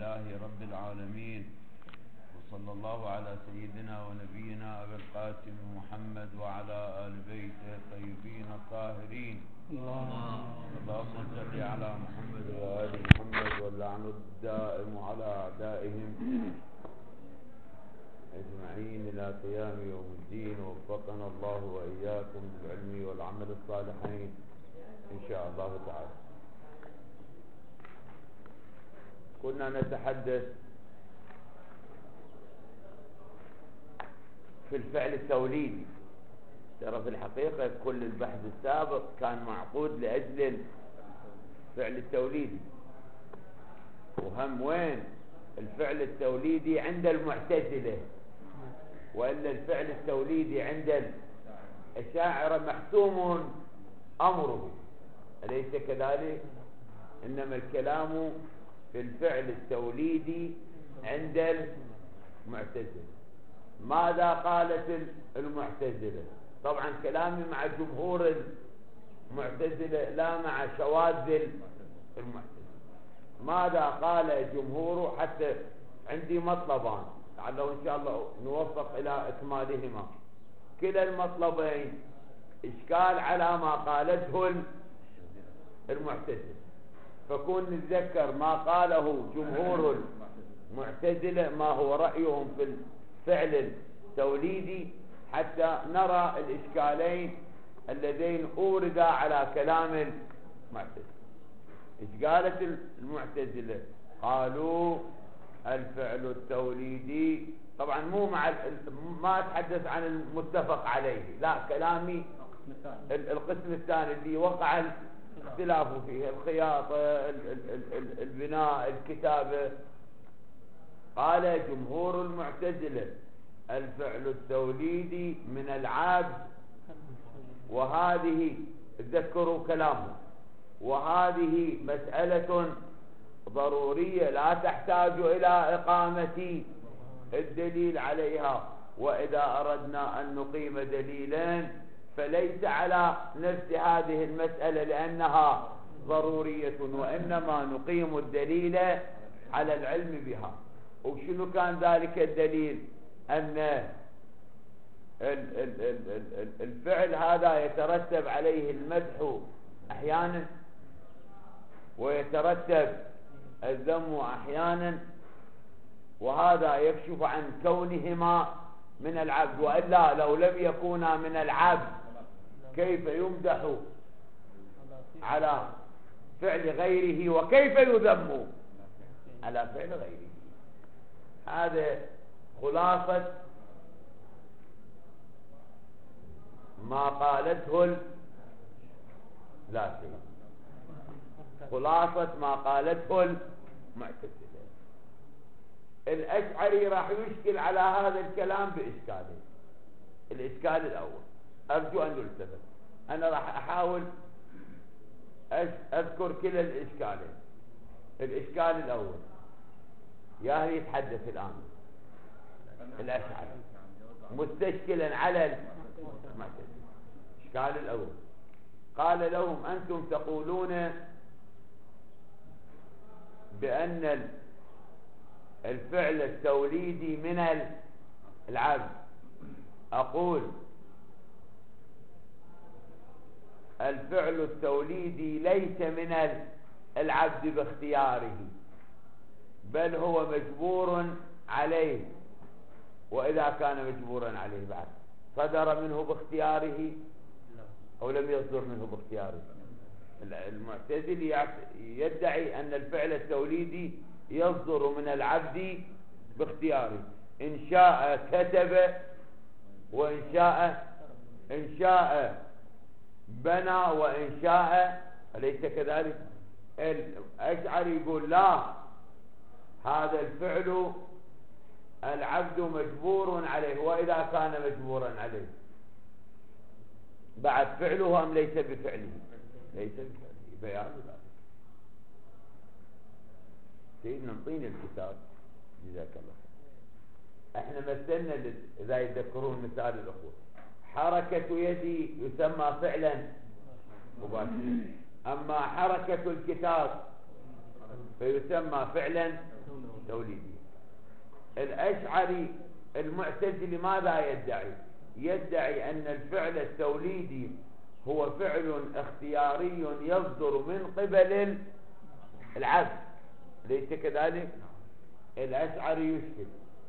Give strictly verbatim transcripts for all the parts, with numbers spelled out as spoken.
لله رب العالمين، وصلى الله على سيدنا ونبينا أبي القاسم محمد وعلى آل بيته الطيبين الطاهرين. اللهم صل على محمد وآل محمد واللعن الدائم على أعدائهم أجمعين إلى قيام يوم الدين. ووفقنا الله وإياكم بالعلم والعمل الصالحين إن شاء الله تعالى. كنا نتحدث في الفعل التوليدي. ترى في الحقيقة كل البحث السابق كان معقود لأجل الفعل التوليدي، وهم وين الفعل التوليدي عند المعتزلة، وإلا الفعل التوليدي عند الأشاعرة محسوم أمره، أليس كذلك؟ إنما الكلام في الفعل التوليدي عند المعتزلة. ماذا قالت المعتزلة؟ طبعا كلامي مع جمهور المعتزلة لا مع شواذ المعتزلة. ماذا قال جمهور؟ حتى عندي مطلبان لعله إن شاء الله نوفق إلى إكمالهما. كلا المطلبين إشكال على ما قالته المعتزلة، فكون نتذكر ما قاله جمهور المعتزلة ما هو رأيهم في الفعل التوليدي حتى نرى الإشكالين اللذين أوردا على كلام المعتزلة. إيش قالت المعتزلة؟ قالوا الفعل التوليدي، طبعا مو مع ما أتحدث عن المتفق عليه، لا كلامي القسم الثاني اللي وقع اختلاف فيه، الخياطة، البناء، الكتابة. قال جمهور المعتزلة الفعل التوليدي من العبد، وهذه تذكروا كلامه، وهذه مسألة ضرورية لا تحتاج إلى إقامة الدليل عليها. وإذا أردنا أن نقيم دليلين فليس على نفس هذه المسألة لأنها ضرورية، وإنما نقيم الدليل على العلم بها. وشنو كان ذلك الدليل؟ أن الفعل هذا يترتب عليه المدح أحيانا ويترتب الذم أحيانا، وهذا يكشف عن كونهما من العبد، وإلا لو لم يكونا من العبد كيف يمدح على فعل غيره، وكيف يذم على فعل غيره؟ هذا خلاصة ما قالته ال... لا شيء خلاصة ما قالته المعتزلة. الأشعري راح يشكل على هذا الكلام بإشكالين. الإشكال الأول أرجو أن يلتفت، أنا راح أحاول أذكر كلا الإشكالين. الإشكال الأول يا هي يتحدث الآن الأشعري مستشكلا على المعتزلة. الإشكال الأول قال لهم أنتم تقولون بأن الفعل التوليدي من العبد. أقول الفعل التوليدي ليس من العبد باختياره، بل هو مجبور عليه. وإذا كان مجبورا عليه بعد صدر منه باختياره أو لم يصدر منه باختياره؟ المعتزلي يدعي أن الفعل التوليدي يصدر من العبد باختياره، إن شاء كتب وإن شاء إن شاء بنى وإن شاء، أليس كذلك؟ الأشعري يقول لا، هذا الفعل العبد مجبور عليه، وإذا كان مجبورا عليه بعد فعله أم ليس بفعله؟ ليس بفعله. بيان ذلك. سيدنا نعطيني الكتاب جزاك الله. احنا مثلنا اذا يتذكرون مثال الاخوه، حركة يدي يسمى فعلا مباشرا، اما حركة الكتاب فيسمى فعلا توليدية. الأشعري المعتزلي ماذا يدعي؟ يدعي أن الفعل التوليدي هو فعل اختياري يصدر من قبل العبد، ليس كذلك؟ الأشعري يشهد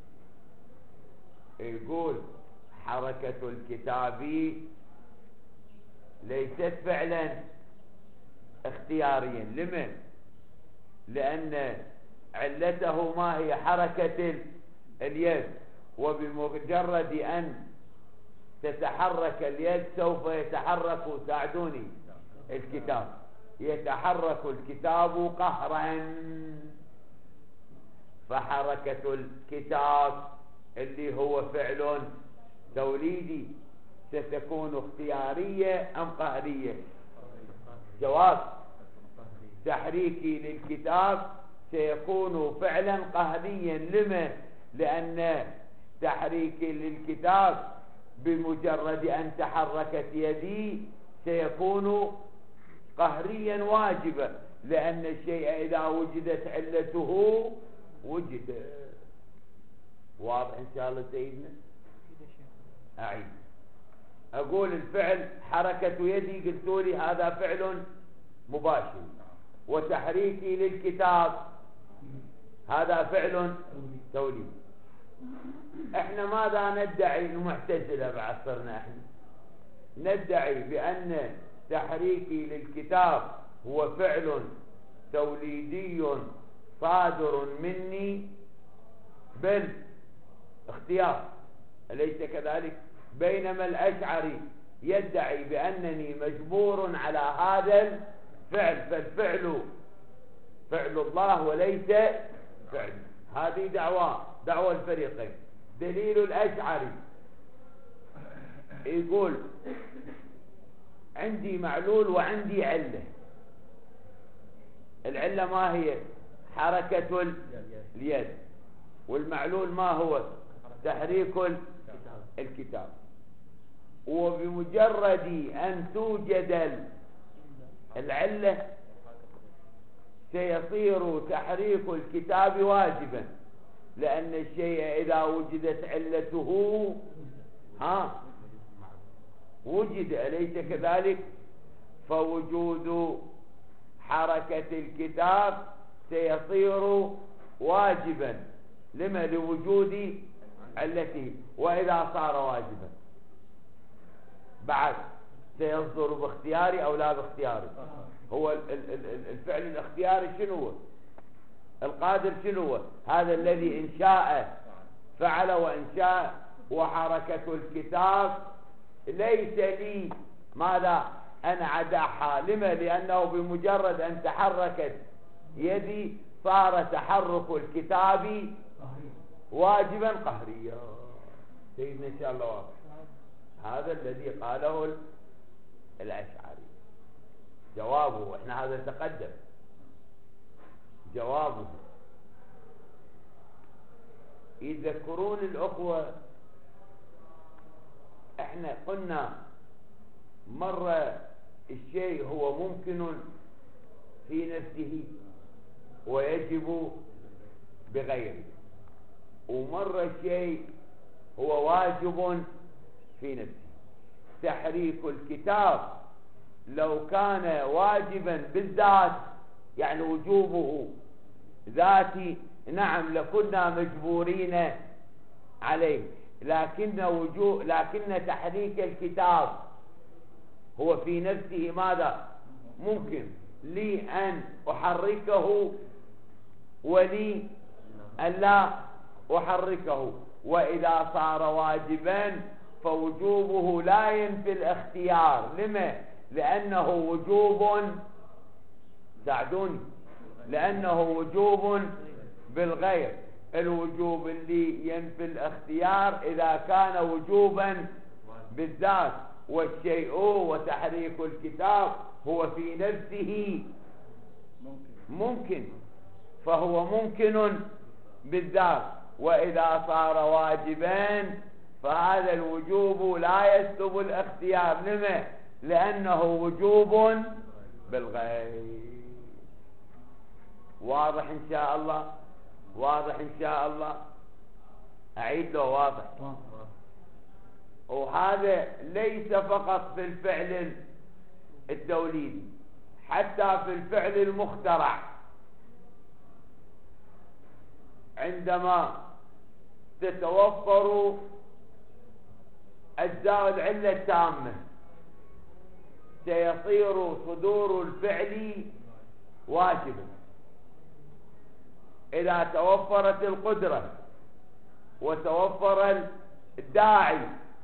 يقول حركة الكتاب ليست فعلا اختياريا. لمن؟ لأن علته ما هي؟ حركة اليد، وبمجرد أن تتحرك اليد سوف يتحرك، ساعدوني، الكتاب، يتحرك الكتاب قهرا. فحركة الكتاب اللي هو فعل توليدي ستكون اختيارية أم قهرية؟ جواب: تحريكي للكتاب سيكون فعلا قهريا. لما؟ لأن تحريكي للكتاب بمجرد أن تحركت يدي سيكون قهريا واجبا، لأن الشيء إذا وجدت علته وجد. واضح إن شاء الله سيدنا؟ أعيد أقول الفعل حركة يدي، قلتوا لي هذا فعل مباشر، وتحريكي للكتاب هذا فعل توليدي. احنا ماذا ندعي؟ المعتزلة بعصرنا احنا ندعي بأن تحريكي للكتاب هو فعل توليدي صادر مني بالاختيار، أليس كذلك؟ بينما الأشعري يدعي بأنني مجبور على هذا الفعل، فالفعل فعل الله وليس فعل. هذه دعوة دعوة الفريقين. دليل الأشعري يقول عندي معلول وعندي علة. العلة ما هي؟ حركة اليد. والمعلول ما هو؟ تحريك الكتاب. وبمجرد أن توجد العلة سيصير تحريك الكتاب واجبا، لأن الشيء إذا وجدت علته ها وجد، أليس كذلك؟ فوجود حركة الكتاب سيصير واجبا. لما؟ لوجود علته. وإذا صار واجبا بعد سيصدر باختياري أو لا باختياري؟ هو الفعل الاختياري شنو هو؟ القادر شنو هو؟ هذا الذي إن شاء فعل وإن شاء. وحركة الكتاب ليس لي ماذا؟ أن أدعها. لما؟ لأنه بمجرد أن تحركت يدي صار تحرك الكتاب واجبا قهريا. سيدنا إن شاء الله واضح. هذا الذي قاله الأشعري. جوابه احنا هذا تقدم جوابه. يذكرون الأخوة احنا قلنا مرة الشيء هو ممكن في نفسه ويجب بغيره، ومرة الشيء هو واجب في نفسه. تحريك الكتاب لو كان واجبا بالذات، يعني وجوبه ذاتي، نعم لكنا مجبورين عليه، لكن وجوب لكن تحريك الكتاب هو في نفسه ماذا؟ ممكن لي أن أحركه ولي أن لا أحركه. وإذا صار واجبا فوجوبه لا ينفي الاختيار. لما؟ لأنه وجوب، ساعدوني، لأنه وجوب بالغير. الوجوب اللي ينفي الاختيار إذا كان وجوبا بالذات، والشيء وتحريك الكتاب هو في نفسه ممكن، فهو ممكن بالذات. وإذا صار واجبا فهذا الوجوب لا يسلب الاختيار. لما؟ لأنه وجوب بالغير. واضح إن شاء الله؟ واضح إن شاء الله؟ أعيد له واضح. وهذا ليس فقط في الفعل التوليدي، حتى في الفعل المخترع عندما تتوفر أجزاء العلة التامة سيصير صدور الفعل واجبا. إذا توفرت القدرة وتوفر الداعي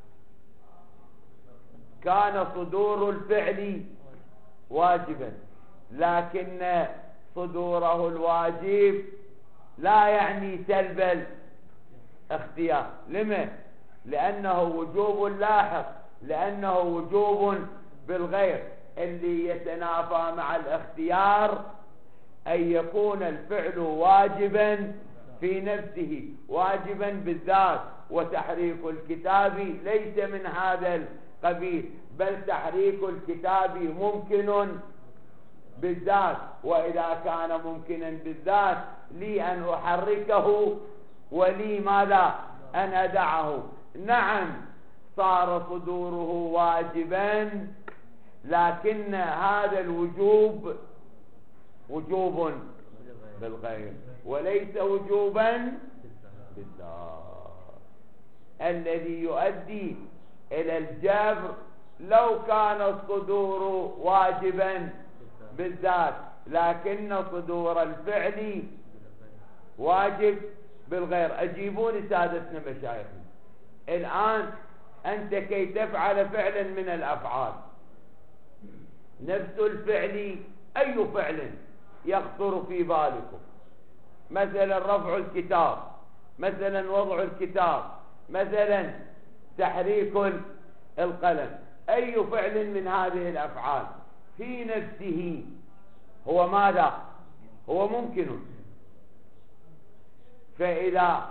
كان صدور الفعل واجبا، لكن صدوره الواجب لا يعني سلب الاختيار. لما؟ لأنه وجوب لاحق، لأنه وجوب بالغير. اللي يتنافى مع الاختيار أن يكون الفعل واجبا في نفسه، واجبا بالذات. وتحريك الكتاب ليس من هذا القبيل، بل تحريك الكتاب ممكن بالذات، وإذا كان ممكنا بالذات لي أن أحركه ولي ماذا؟ أن أدعه. نعم صار صدوره واجبا، لكن هذا الوجوب وجوب بالغير وليس وجوبا بالذات، الذي يؤدي إلى الجبر لو كان الصدور واجبا بالذات، لكن صدور الفعل واجب بالغير. أجيبوني سادتنا مشايخنا، الآن أنت كي تفعل فعلا من الأفعال، نفس الفعل أي فعل يخطر في بالكم؟ مثلا رفع الكتاب، مثلا وضع الكتاب، مثلا تحريك القلم، أي فعل من هذه الأفعال في نفسه هو ماذا؟ هو ممكن. فإذا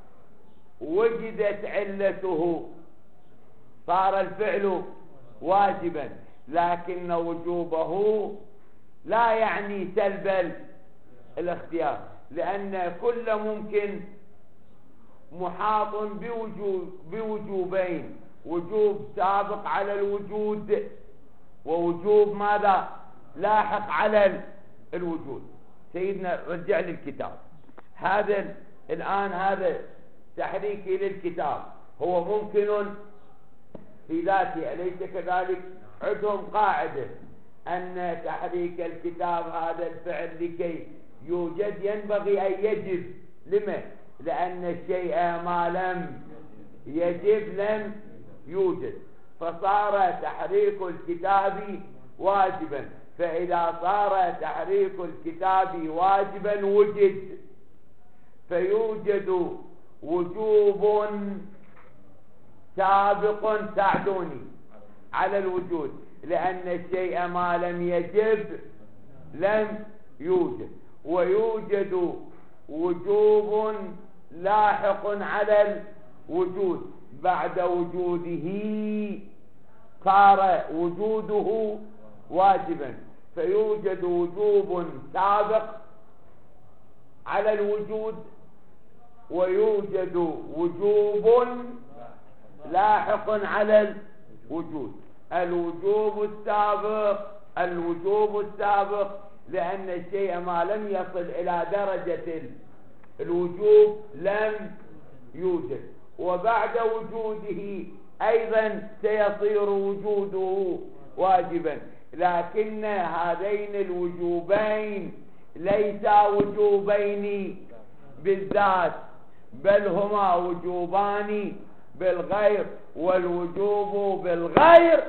وجدت علته صار الفعل واجبا، لكن وجوبه لا يعني سلب الاختيار، لأن كل ممكن محاط بوجوب بوجوبين: وجوب سابق على الوجود، ووجوب ماذا؟ لاحق على الوجود. سيدنا رجع لي الكتاب هذا الآن، هذا تحريكي للكتاب هو ممكن في ذاته، أليس كذلك؟ عندهم قاعدة أن تحريك الكتاب هذا الفعل لكي يوجد ينبغي أن يجب. لما؟ لأن الشيء ما لم يجب لم يوجد، فصار تحريك الكتاب واجبا. فإذا صار تحريك الكتاب واجبا وجد، فيوجد وجوب سابق تعدوني على الوجود، لأن الشيء ما لم يجب لم يوجد. ويوجد وجوب لاحق على الوجود، بعد وجوده صار وجوده واجبا، فيوجد وجوب سابق على الوجود، ويوجد وجوب لاحق على الوجود. الوجوب السابق الوجوب السابق لأن الشيء ما لم يصل إلى درجة الوجوب لم يوجد، وبعد وجوده أيضا سيصير وجوده واجبا. لكن هذين الوجوبين ليسا وجوبين بالذات، بل هما وجوبان بالغير، والوجوب بالغير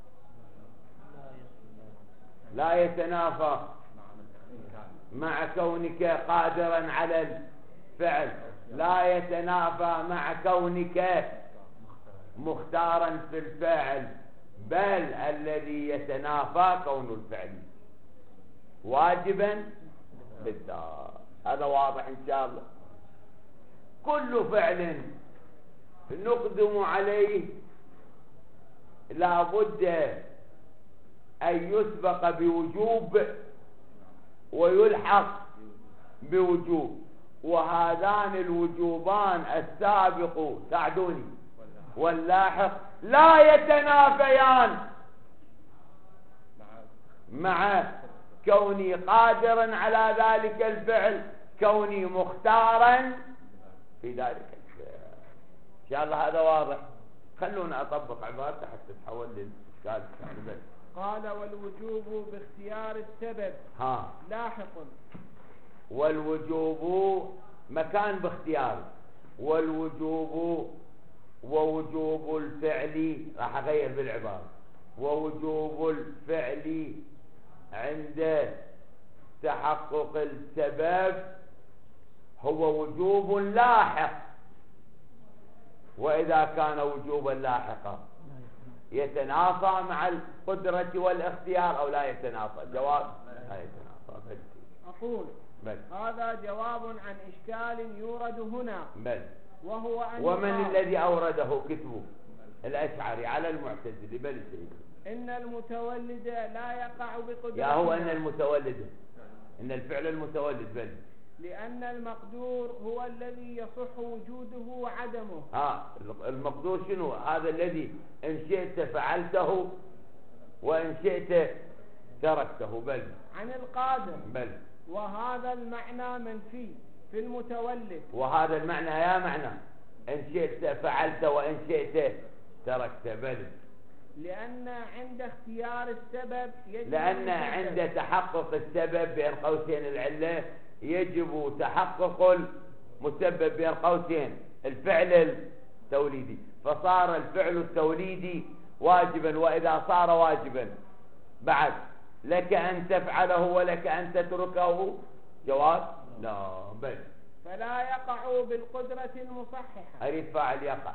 لا يتنافى مع كونك قادرا على الفعل، لا يتنافى مع كونك مختارا في الفعل، بل الذي يتنافى كون الفعل واجبا بالذات. هذا واضح إن شاء الله. كل فعل نقدم عليه لا بد أن يسبق بوجوب ويلحق بوجوب، وهذان الوجوبان السابق ساعدوني واللاحق لا يتنافيان مع كوني قادرا على ذلك الفعل، كوني مختارا في ذلك الفعل. إن شاء الله هذا واضح. خلونا أطبق عبارته حتى تحول للإشكال. قال والوجوب باختيار السبب ها لاحق. والوجوب مكان باختيار، والوجوب ووجوب الفعل راح أغير بالعبارة، ووجوب الفعل عند تحقق السبب هو وجوب لاحق. وإذا كان وجوبا لاحقا يتنافى مع القدرة والاختيار أو لا يتنافى؟ جواب لا يتنافى. بل أقول بل. هذا جواب عن إشكال يورد هنا. بل وهو أن ومن الذي أورده كتبه؟ الأشعري على المعتزلي. بل سيدي إن المتولد لا يقع بقدرته. يا هو أن المتولد إن الفعل المتولد. بل لأن المقدور هو الذي يصح وجوده وعدمه. ها المقدور شنو؟ هذا الذي إن شئت فعلته وإن شئت تركته. بل عن القادر. بل وهذا المعنى منفي في المتولد. وهذا المعنى يا معنى إن شئت فعلت وإن شئت تركت. بل لأن عند اختيار السبب يجب لأن عند تحقق السبب بين قوسين العلة يجب تحقق المسبب بين قوسين الفعل التوليدي، فصار الفعل التوليدي واجبا. وإذا صار واجبا بعد لك أن تفعله ولك أن تتركه؟ جواب لا. بل فلا يقع بالقدرة المصححة. أريد فاعل يقع.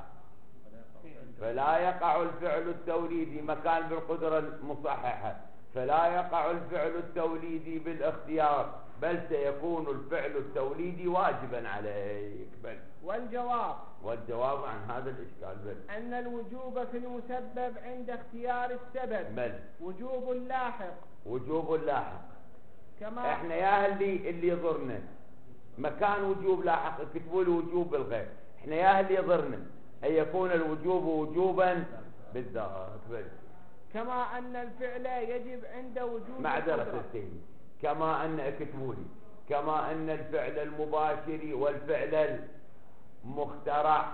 فلا يقع الفعل التوليدي مكان بالقدرة المصححة، فلا يقع الفعل التوليدي بالاختيار، بل سيكون الفعل التوليدي واجبا عليك. بل والجواب والجواب عن هذا الإشكال بل أن الوجوب في المسبب عند اختيار السبب بل وجوب لاحق. وجوب لاحق. كما احنا يا اللي اللي يضرنا مكان وجوب لاحق كتبوا له وجوب بالغير. احنا يا اللي يضرنا أن يكون الوجوب وجوبا بالذات. بل كما أن الفعل يجب عند وجود معذرة السيد. كما أن اكتبوا لي كما أن الفعل المباشر والفعل المخترع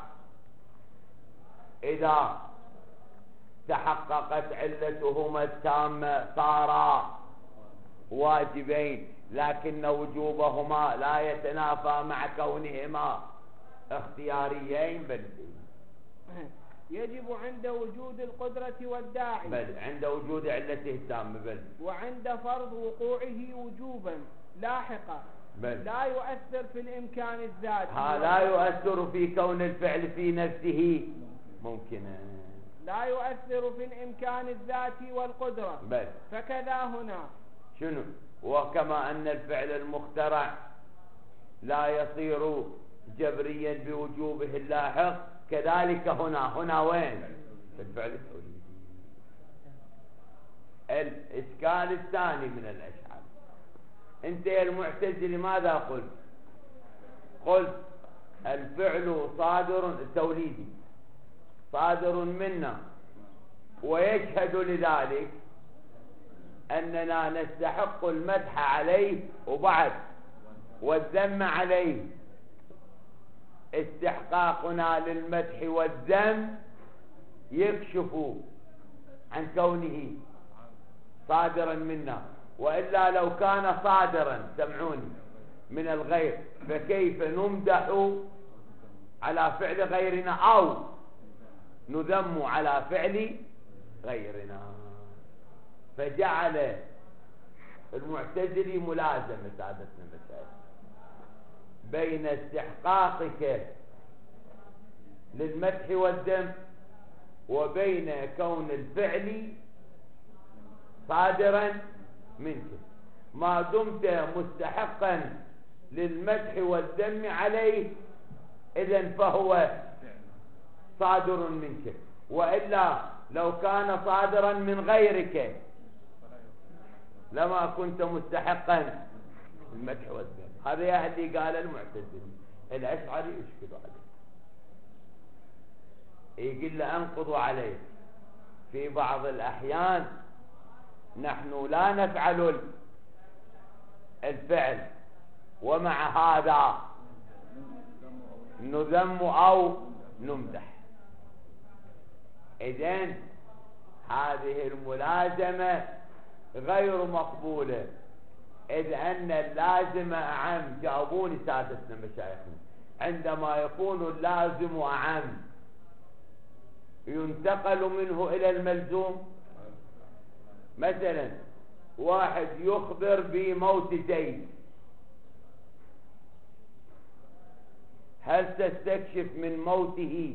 إذا تحققت علتهما التامة صارا واجبين، لكن وجوبهما لا يتنافى مع كونهما اختياريين. بل يجب عند وجود القدرة والداعي. بل عند وجود علته التامة. بل وعند فرض وقوعه وجوبا لاحقا. بل لا يؤثر في الإمكان الذاتي. ها لا يؤثر في كون الفعل في نفسه ممكنا. لا يؤثر في الإمكان الذاتي والقدرة. بل فكذا هنا. شنو؟ وكما أن الفعل المخترع لا يصير جبريا بوجوبه اللاحق، كذلك هنا. هنا وين؟ في الفعل التوليدي. الإشكال الثاني من الأشعار، أنت يا المعتزلي ماذا قلت؟ قلت الفعل صادر توليدي صادر منا، ويشهد لذلك أننا نستحق المدح عليه وبعد والذم عليه. استحقاقنا للمدح والذم يكشف عن كونه صادرا منا، وإلا لو كان صادرا سمعوني من الغير فكيف نمدح على فعل غيرنا أو نذم على فعل غيرنا؟ فجعل المعتزلي ملازمة سادتنا المسائل بين استحقاقك للمدح والذم وبين كون الفعل صادرا منك. ما دمت مستحقا للمدح والذم عليه إذن فهو صادر منك، وإلا لو كان صادرا من غيرك لما كنت مستحقا للمدح والذم. هذا يا اللي قال المعتزلي. الأشعري يشكلوا عليه، يقول له أنقضوا عليه في بعض الأحيان نحن لا نفعل الفعل ومع هذا نذم أو نمدح. إذن هذه الملازمة غير مقبولة، إذ أن اللازم أعم. جاوبوني سادتنا مشايخنا، عندما يكون اللازم أعم ينتقل منه إلى الملزوم. مثلا واحد يخبر بموت زيد، هل تستكشف من موته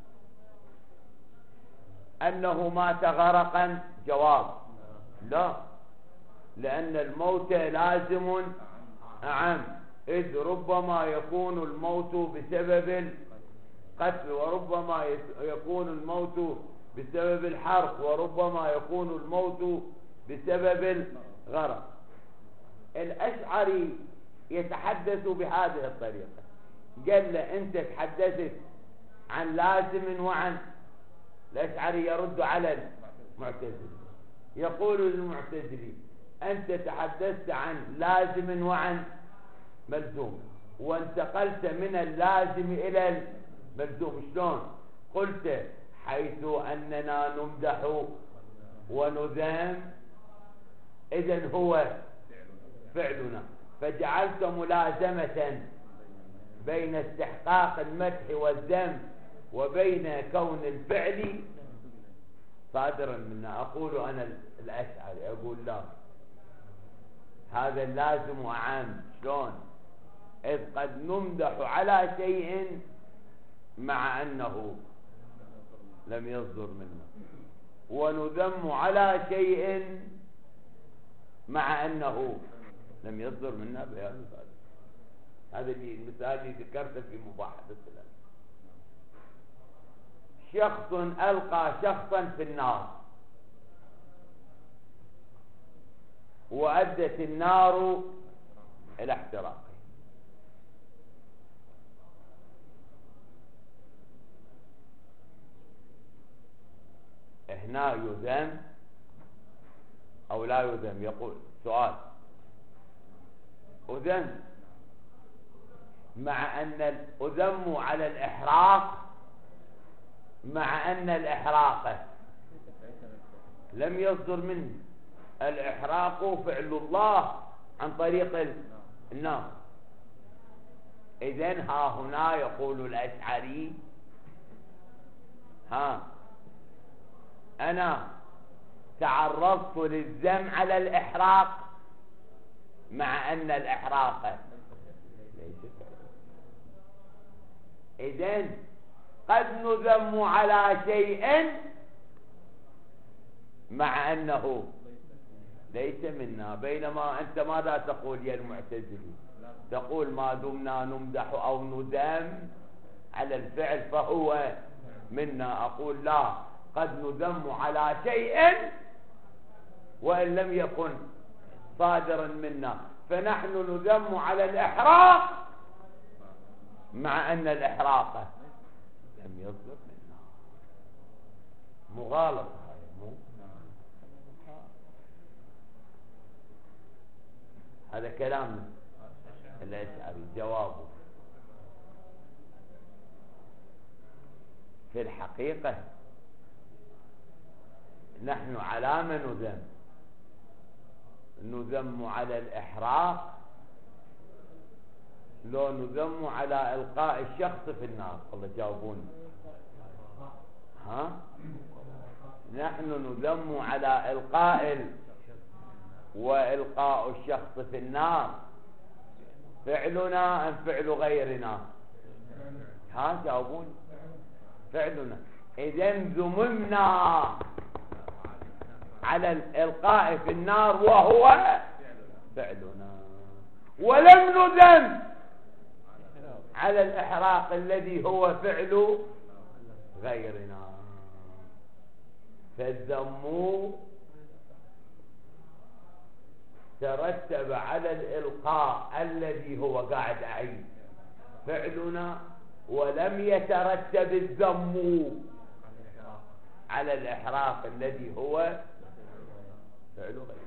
أنه مات غرقا؟ جواب لا، لأن الموت لازم أعم، إذ ربما يكون الموت بسبب القتل، وربما يكون الموت بسبب الحرق، وربما يكون الموت بسبب الغرق. الأشعري يتحدث بهذه الطريقة، قال له أنت تحدثت عن لازم وعن. الأشعري يرد على المعتزلي، يقول للمعتزلي أنت تحدثت عن لازم وعن ملزوم، وانتقلت من اللازم إلى الملزوم. شلون؟ قلت حيث أننا نمدح ونذم إذن هو فعلنا، فجعلت ملازمة بين استحقاق المدح والذم وبين كون الفعل صادرا منا. أقول أنا الأشعري أقول لا، هذا اللازم أعام. شلون؟ إذ قد نمدح على شيء مع أنه لم يصدر منا، ونذم على شيء مع أنه لم يصدر منا بيان ذلك. هذا المثال اللي ذكرته في مباحثة السلام. شخص ألقى شخصا في النار وأدت النار إلى احتراقه، هنا يذم أو لا يذم؟ يقول سؤال، أذم مع أن أذم على الإحراق، مع أن الإحراق لم يصدر منه. الإحراق فعل الله عن طريق النار. إذن ها هنا يقول الأشعري ها أنا تعرضت للذم على الإحراق مع أن الإحراق ليس فعل. إذن قد نذم على شيء مع أنه ليس منا، بينما أنت ماذا تقول يا المعتزلي؟ تقول ما دمنا نمدح أو نذم على الفعل فهو منا. أقول لا، قد نذم على شيء وإن لم يكن صادرا منا، فنحن نذم على الإحراق مع أن الإحراق لم يصدر منا. مغالطة هاي، مو هذا كلام الأشعري. جوابه في الحقيقة نحن على ما نذم؟ نذم على الإحراق لو نذم على إلقاء الشخص في النار؟ والله جاوبوني. ها؟ نحن نذم على إلقاء وإلقاء الشخص في النار فعلنا أم فعل غيرنا؟ ها جاوبوني. فعلنا. إذن ذممنا على الإلقاء في النار وهو فعلنا، ولم نذم على الإحراق الذي هو فعل غيرنا. فالذم ترتب على الإلقاء الذي هو قاعد أعيد فعلنا، ولم يترتب الذم على الإحراق الذي هو فعل غيره.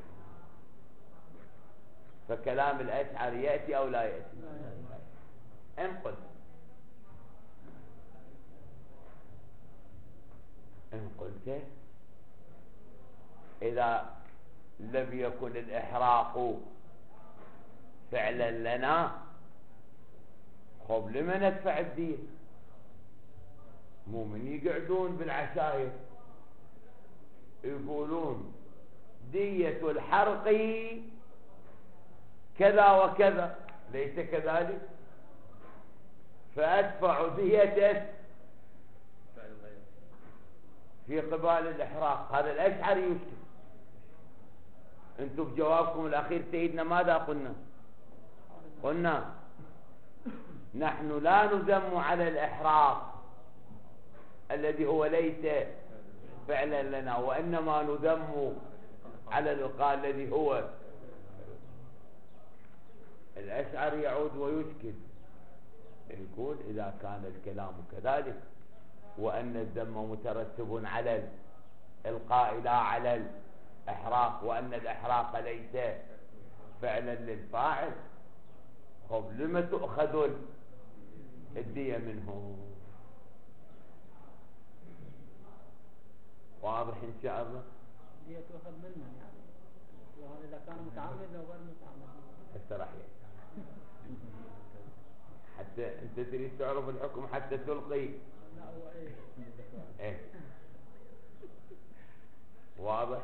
فكلام الأشعري يأتي أو لا يأتي؟ إن قلت إن قلت إذا لم يكن الإحراق فعلا لنا، خب لما ندفع الدية؟ مو من يقعدون بالعشاير يقولون دية الحرق كذا وكذا، ليس كذلك؟ فأدفع ديته في قبال الإحراق. هذا الأشعري يشكل. انتم في جوابكم الأخير سيدنا ماذا قلنا؟ قلنا نحن لا نذم على الإحراق الذي هو ليس فعلا لنا، وإنما نذم على الإلقاء الذي هو. الأشعري يعود ويشكل، يقول إذا كان الكلام كذلك وأن الذم مترتب على الإلقاء لا على الإحراق، وأن الإحراق ليس فعلا للفاعل، خب لما تؤخذ الدية منه؟ واضح إن شاء الله؟ دية تؤخذ منه يعني، وهذا إذا كان متعمد أو غير متعمد. هسه راح حتى أنت تريد تعرف الحكم حتى تلقي. لا هو إيه إيه واضح؟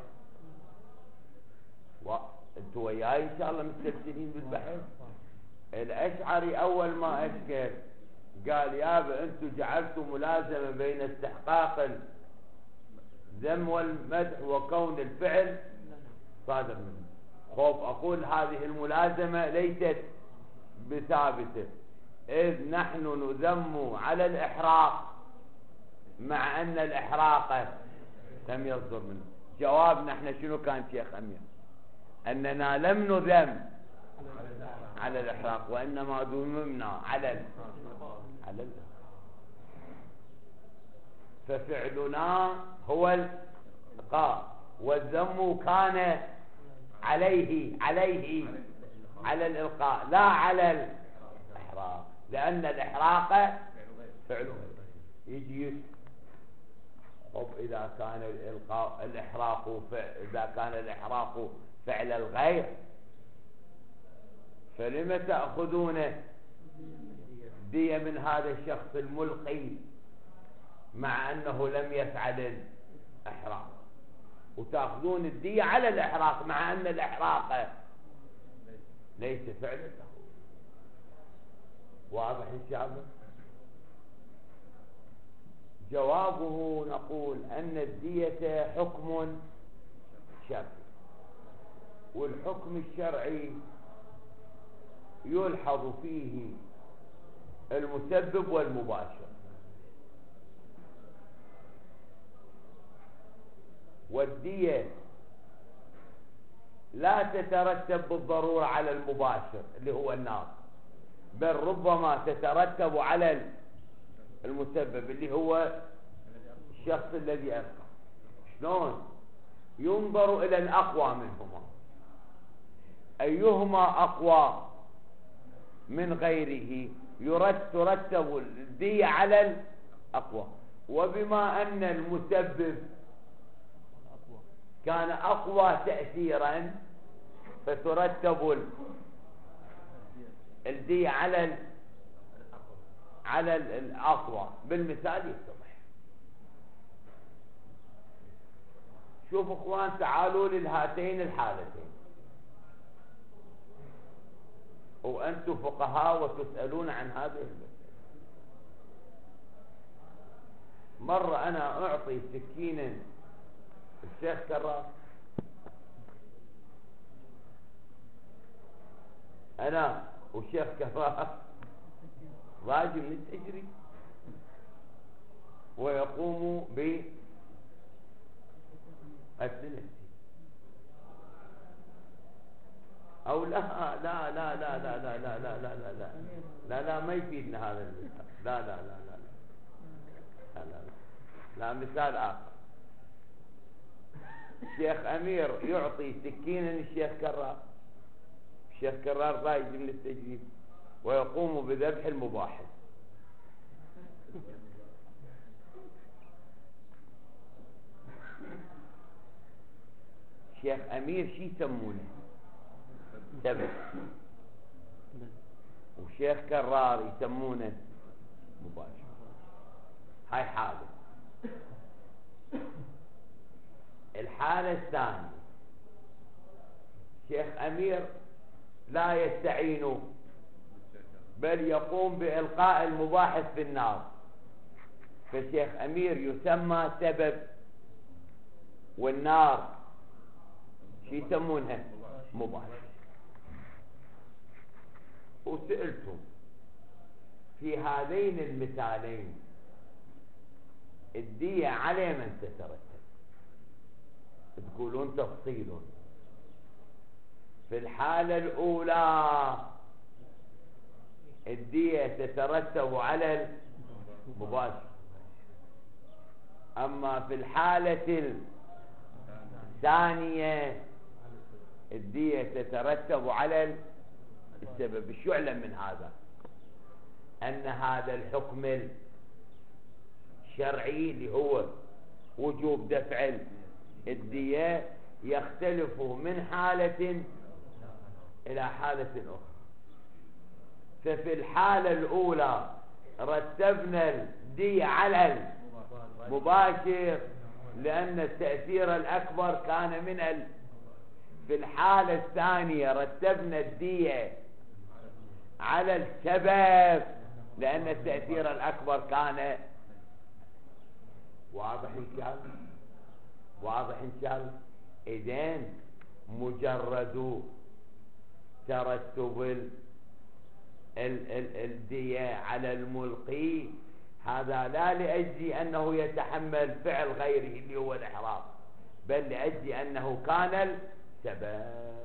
و... أنتوا وياي إن شاء الله مستبشرين بالبحث. الأشعري أول ما أشكر قال يابا أنتوا جعلتوا ملازمة بين استحقاق الذم والمدح وكون الفعل صادر منه. خوف أقول هذه الملازمة ليست بثابتة، إذ نحن نذم على الإحراق مع أن الإحراق لم يصدر منه. جوابنا احنا شنو كان شيخ أمير؟ أننا لم نذم على الإحراق، وإنما ذممنا على ال... على ال... ففعلنا هو الإلقاء، والذم كان عليه عليه على الإلقاء لا على الإحراق، لأن الإحراق فعله. يجي طب إذا كان الإلقاء الإحراق ف... إذا كان الإحراق فعل الغير، فلما تأخذون دية من هذا الشخص الملقي مع أنه لم يفعل الإحراق، وتأخذون الدية على الإحراق مع أن الإحراق ليس فعلا له؟ واضح إن شاء الله؟ جوابه نقول أن الدية حكم شرعي، والحكم الشرعي يلحظ فيه المسبب والمباشر، والدية لا تترتب بالضرورة على المباشر اللي هو النار، بل ربما تترتب على المسبب اللي هو الشخص الذي ألقى. شلون؟ ينظر إلى الأقوى منهما، أيهما أقوى من غيره ترتب الدية على الأقوى، وبما أن المسبب كان أقوى تأثيرا فترتب الدية على على الأقوى. بالمثال يتضح. شوف اخوان، تعالوا لهاتين الحالتين، وأنتم فقهاء وتسألون عن هذه المسألة. مرة أنا أعطي سكينا الشيخ كراس، أنا والشيخ كراس راجل يستجري ويقوم بقتل نفسه، أو لا لا لا لا لا لا لا لا لا لا لا لا لا ما يفيدنا هذا المثال. لا لا لا لا لا لا لا لا مثال آخر. الشيخ أمير يعطي سكينا للشيخ كرار، الشيخ كرار ضايج من التجديد ويقوم بذبح المباحث. الشيخ أمير شي يسمونه سبب، وشيخ كرار يسمونه مباشر. هاي حالة. الحالة الثانية شيخ أمير لا يستعين بل يقوم بإلقاء المباحث في النار، فشيخ أمير يسمى سبب، والنار شو يسمونها مباشر. وسئلتم في هذين المثالين الدية على من تترتب؟ تقولون تفصيل. في الحالة الأولى الدية تترتب على المباشر، أما في الحالة الثانية الدية تترتب على السبب. شو يعلم من هذا؟ أن هذا الحكم الشرعي اللي هو وجوب دفع الدية يختلف من حالة إلى حالة أخرى. ففي الحالة الأولى رتبنا الدية على المباشر لأن التأثير الأكبر كان من ال... في الحالة الثانية رتبنا الدية على السبب لأن التأثير الأكبر كان. واضح إن شاء الله؟ واضح إن شاء الله؟ إذن مجرد ترتب ال ال ال الدية على الملقي هذا لا لأجل أنه يتحمل فعل غيره اللي هو الإحرام، بل لأجل أنه كان السبب.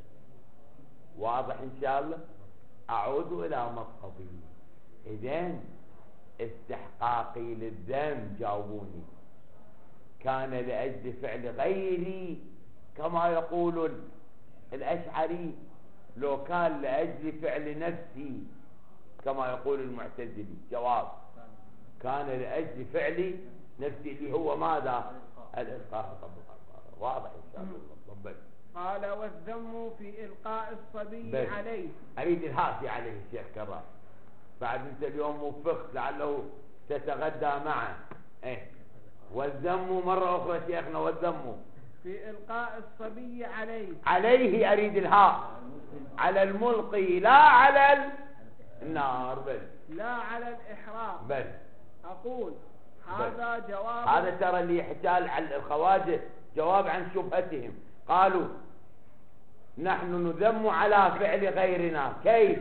واضح إن شاء الله؟ أعود إلى مطلبي. إذن استحقاقي للذنب جاوبوني كان لأجل فعل غيري كما يقول الأشعري، لو كان لأجل فعل نفسي كما يقول المعتزلي؟ جواب: كان لأجل فعل نفسي اللي هو ماذا؟ الإلقاء. واضح إن شاء الله؟ طبعا. قال: والذم في إلقاء الصبي بل. عليه. أريد الهاتي عليه الشيخ كرار بعد أنت اليوم وفقت لعله تتغدى معه. إيه والذم مرة أخرى شيخنا، والذم في إلقاء الصبي عليه. عليه أريد الهاء على الملقي لا على النار. بل لا على الإحرام. بل أقول هذا بل. جواب. هذا ترى اللي يحتال على الخواجة جواب عن شبهتهم. قالوا نحن نذم على فعل غيرنا. كيف؟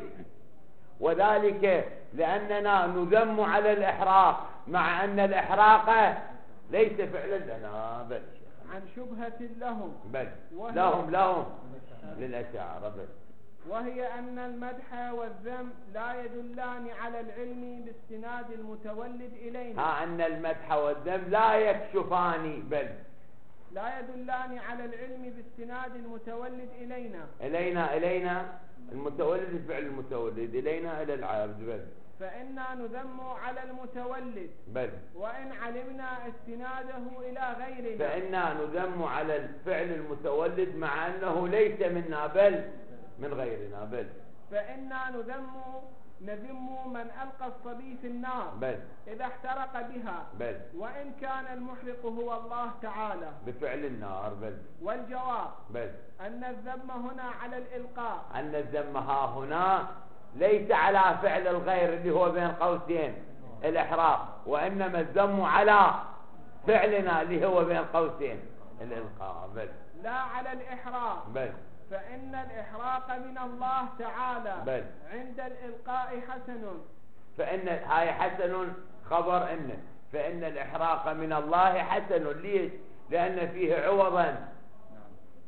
وذلك لأننا نذم على الإحراق مع أن الإحراق ليس فعلا لنا. بل عن شبهة لهم. بل لهم لهم للأشاعرة. بل وهي أن المدح والذم لا يدلان على العلم باستناد المتولد إلينا. ها أن المدح والذم لا يكشفان. بل لا يدلان على العلم باستناد المتولد إلينا. إلينا إلينا المتولد فعل المتولد إلينا إلى العابد. بل فإنا نذم على المتولد. بل وإن علمنا استناده إلى غيرنا. فإنا نذم على الفعل المتولد مع أنه ليس منا بل من غيرنا. بل فإنا نذم نذم من ألقى الصبي في النار بل إذا احترق بها. بل وإن كان المحرق هو الله تعالى بفعل النار. بل والجواب بل أن الذم هنا على الإلقاء. أن الذم ها هنا ليس على فعل الغير اللي هو بين قوسين الإحراق، وإنما الذم على فعلنا اللي هو بين قوسين الإلقاء. بل لا على الإحراق. بل فإن الإحراق من الله تعالى. بل عند الإلقاء حسن. فإن هاي حسن خبر إنه فإن الإحراق من الله حسن. ليش؟ لأن فيه عوضا.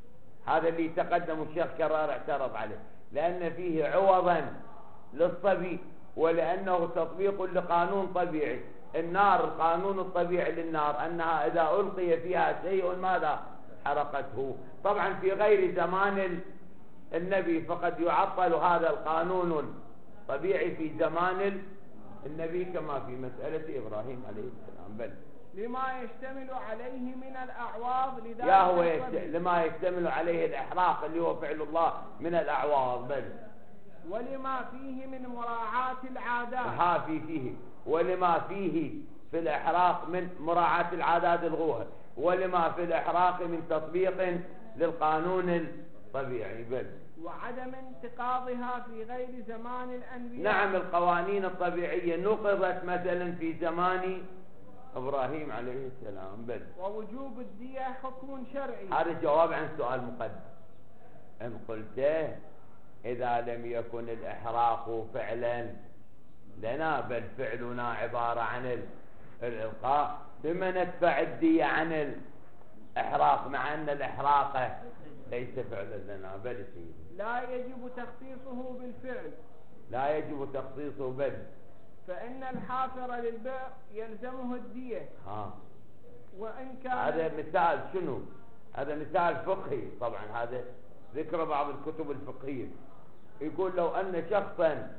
هذا اللي تقدم الشيخ كرار اعترض عليه، لأن فيه عوضا للصبي، ولأنه تطبيق لقانون طبيعي. النار القانون الطبيعي للنار أنها إذا ألقي فيها شيء ماذا حرقته. طبعا في غير زمان النبي فقد يعطل هذا القانون الطبيعي في زمان النبي، كما في مسألة إبراهيم عليه السلام. بل لما يشتمل عليه من الأعواض لذلك يا هو يشت... لما يشتمل عليه الإحراق اللي هو فعل الله من الأعواض. بل ولما فيه من مراعاة العادات. ها في فيه ولما فيه في الإحراق من مراعاة العادات الغوها، ولما في الإحراق من تطبيق للقانون الطبيعي. بل وعدم انتقاضها في غير زمان الأنبياء. نعم القوانين الطبيعية نقضت مثلا في زمان إبراهيم عليه السلام. بل ووجوب الدية حكم شرعي. هذا جواب عن سؤال مقدم. إن قلته إذا لم يكن الإحراق فعلا لنا بل فعلنا عبارة عن الإلقاء، بما ندفع الدية عن الإحراق مع أن الإحراق ليس فعلا لنا. بل سيدي لا يجب تخصيصه بالفعل. لا يجب تخصيصه بل فإن الحافر للبئر يلزمه الدية. ها وإن كان هذا مثال شنو؟ هذا مثال فقهي. طبعا هذا ذكر بعض الكتب الفقهية، يقول لو أن شخصا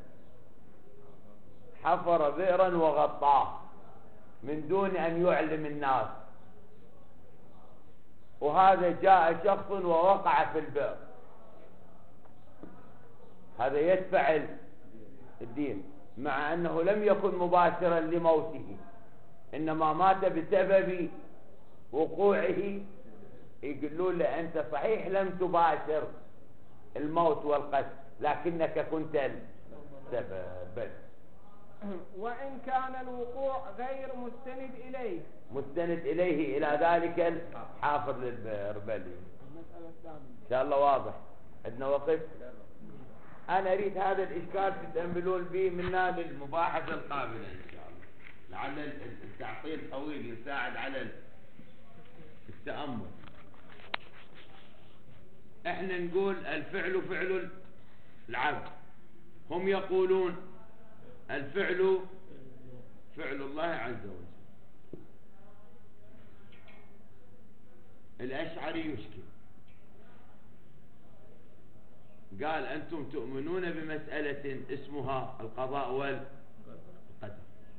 حفر بئرا وغطاه من دون أن يعلم الناس، وهذا جاء شخص ووقع في البئر، هذا يدفع الدين مع أنه لم يكن مباشرا لموته، إنما مات بسبب وقوعه. يقولون له أنت صحيح لم تباشر الموت والقتل لكنك كنت السبب. وإن كان الوقوع غير مستند إليه مستند إليه إلى ذلك الحافر للبئر. بلي إن شاء الله واضح. عندنا وقت. أنا أريد هذا الإشكال تتأملون به منا للمباحثة القابلة إن شاء الله، لعل التعطيل طويل يساعد على التأمل. احنا نقول الفعل فعل العبد، هم يقولون الفعل فعل الله عز وجل. الأشعري يشكل، قال أنتم تؤمنون بمسألة اسمها القضاء والقدر.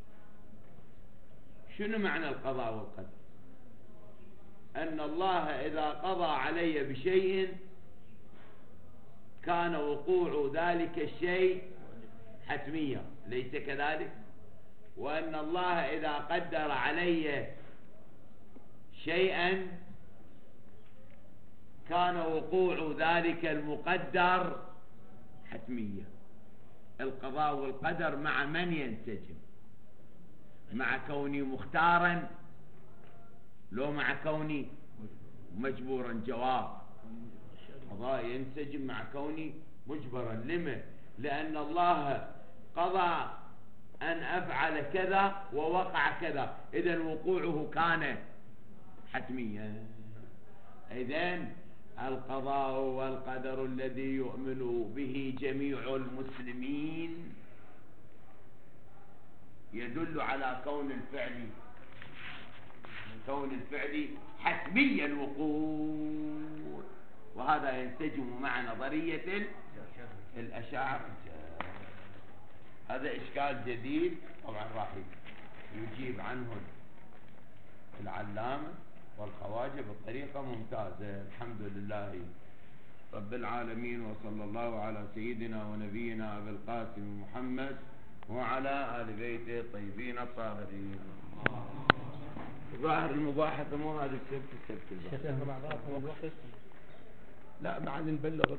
شنو معنى القضاء والقدر؟ أن الله إذا قضى علي بشيء كان وقوع ذلك الشيء حتميا، ليس كذلك؟ وأن الله إذا قدر علي شيئا كان وقوع ذلك المقدر حتميا. القضاء والقدر مع من ينسجم؟ مع كوني مختارا لو مع كوني مجبورا؟ جواب قضاء ينسجم مع كوني مجبرا. لما؟ لأن الله قضى أن أفعل كذا ووقع كذا، إذن وقوعه كان حتميا. إذن القضاء والقدر الذي يؤمن به جميع المسلمين يدل على كون الفعل كون الفعل حتمي الوقوع، وهذا ينسجم مع نظرية الأشاعرة. هذا إشكال جديد طبعا راح يجيب عنه العلامة والخواجة بطريقة ممتازة. الحمد لله رب العالمين، وصلى الله على سيدنا ونبينا أبي القاسم محمد وعلى آل بيته الطيبين الطاهرين. ظاهر المباحثة مو هذا السبت السبت شيخ بعض الوقت لا بعد نبلغ